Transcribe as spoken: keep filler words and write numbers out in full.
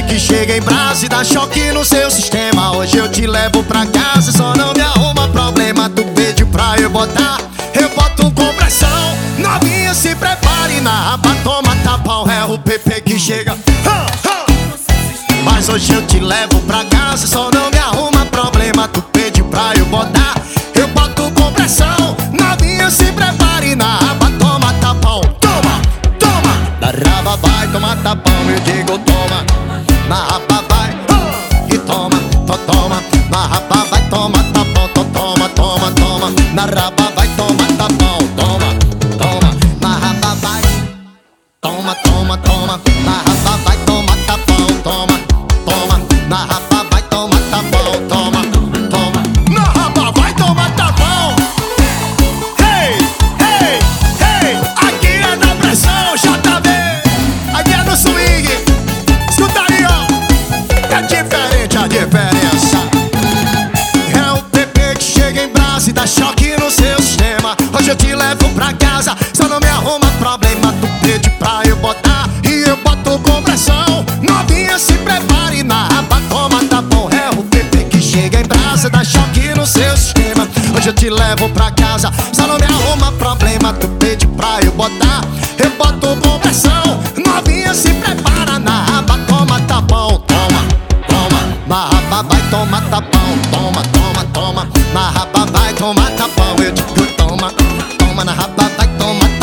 que chega em brasa e dá choque no seu sistema. Hoje eu te levo pra casa, só não me arruma problema. Tu pede pra eu botar, eu boto com pressão. Novinha, se prepare na raba, toma tapão. É o P P que chega, ha, ha. Mas hoje eu te levo pra casa, só não me arruma problema. Tu pede pra eu botar, eu boto com pressão. Novinha, se prepare na raba, toma tapão. Toma, toma. Na raba vai tomar tapão, eu digo toma. Na raba vai, oh, e toma, to, toma. Na raba vai tomar tapão, to, toma, toma, toma. Na raba vai tomar tapão, toma, toma. Na raba vai, toma, toma, toma. Na raba vai tomar tapão, toma, toma. Na raba vai tomar tapão, toma, toma. Na raba vai tomar tapão. Hey, hey, hey. Aqui é na pressão, J B. Aqui é no swing. Escuta aí, ó. É diferente a diferença. É o P P que chega em brasa e dá choque no seu sistema. Hoje eu te levo pra casa, só não me arruma problema. Tu pede pra eu botar e eu boto com pressão. Novinha, se prepare na raba, toma tapão. É o P P que chega em brasa, dá choque no seu sistema. Hoje eu te levo pra casa, só não me arruma problema. Tu pede pra eu botar, eu boto com pressão. Novinha, se prepara na raba, toma tapão. Toma, toma. Na raba vai tomar tapão. Toma, toma, toma. Na raba vai tomar tapão. Eu digo toma, toma. Na raba vai tomar